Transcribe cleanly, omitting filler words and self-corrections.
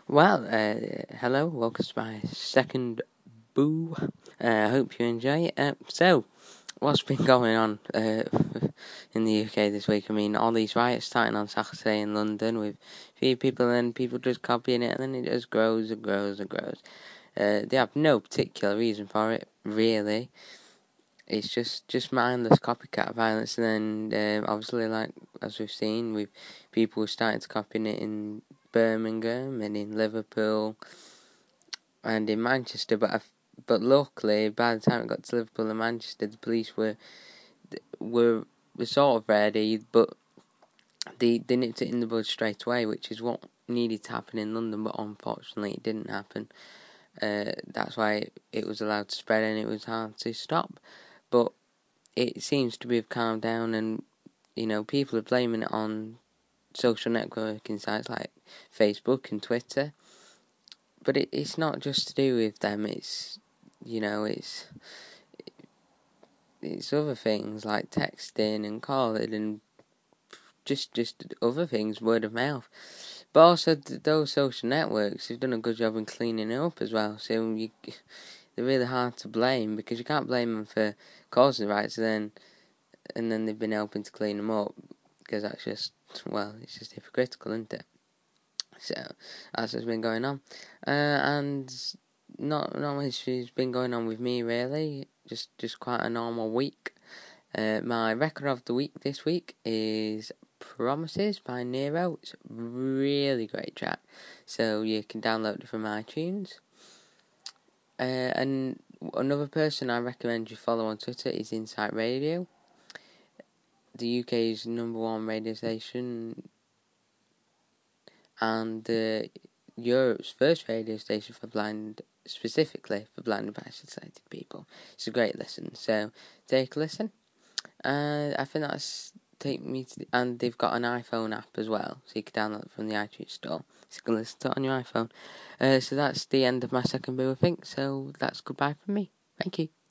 Well, hello, welcome to my second boo. I hope you enjoy it. So, what's been going on in the UK this week? I mean, all these riots starting on Saturday in London with a few people and people just copying it, and then it just grows and grows and grows. They have no particular reason for it, really. It's just mindless copycat violence, and then obviously, like as we've seen, with people starting to copying it in Birmingham and in Liverpool and in Manchester, but luckily by the time it got to Liverpool and Manchester, the police were sort of ready, but they nipped it in the bud straight away, which is what needed to happen in London, but unfortunately it didn't happen. That's why it was allowed to spread and it was hard to stop. But it seems to have calmed down, and people are blaming it on social networking sites like Facebook and Twitter. But it's not just to do with them. It's it's other things like texting and calling and just other things, word of mouth. But also those social networks have done a good job in cleaning it up as well. So they're really hard to blame because you can't blame them for causing the riots and then they've been helping to clean them up, because that's just, it's just hypocritical, isn't it? So that's what's been going on, and not much has been going on with me really. Just quite a normal week. My record of the week this week is Promises by Nero. It's a really great track, so you can download it from iTunes. And another person I recommend you follow on Twitter is Insight Radio, the UK's number one radio station, and Europe's first radio station specifically for blind and partially sighted people. It's a great listen, so take a listen. I think that's take me to, and they've got an iPhone app as well, so you can download it from the iTunes store, so you can listen to it on your iPhone. So that's the end of my second boo, I think. So that's goodbye from me. Thank you.